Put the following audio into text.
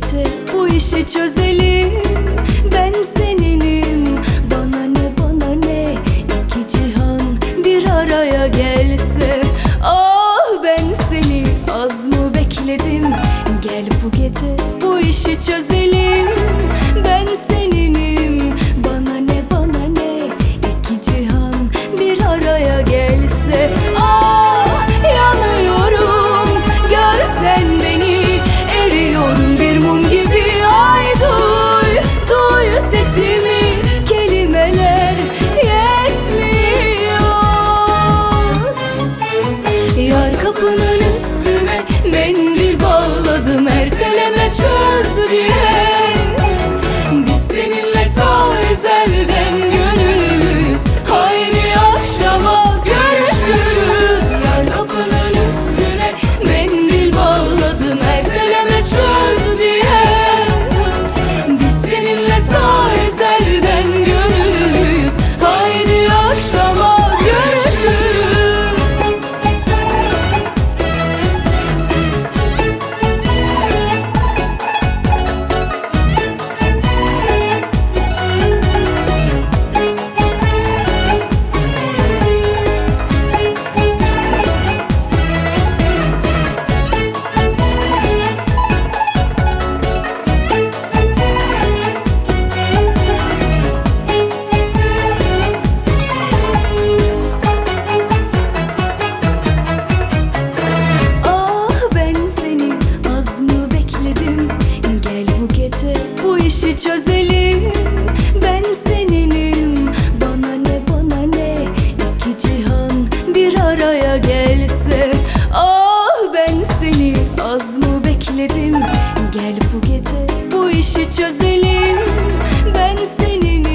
gece bu işi çözelim. Ben seninim, bana ne bana ne, iki cihan bir araya gelse. Ah ben seni az mı bekledim, gel bu gece bu işi çözelim. Ben seninim, bana ne bana ne, iki cihan bir araya gelse. Ah yanıyorum, görsen beni, eriyorum bir mum gibi. Ay duy, duy sesimi, kelimeler yetmiyor. Yar kapının üstüne mendil bağladım, erteleme çöz diye. Biz seninle ta ezelden gönüllüyüz, haydi akşama görüşürüz. Yar kapının üstüne mendil bağladım, erteleme çöz diye. Biz seninle ta ezelden gönüllüyüz, haydi akşama görüşürüz. Bu işi çözelim. Ben seninim, bana ne bana ne, iki cihan bir araya gelse. Ah ben seni az mı bekledim, gel bu gece bu işi çözelim. Ben seninim,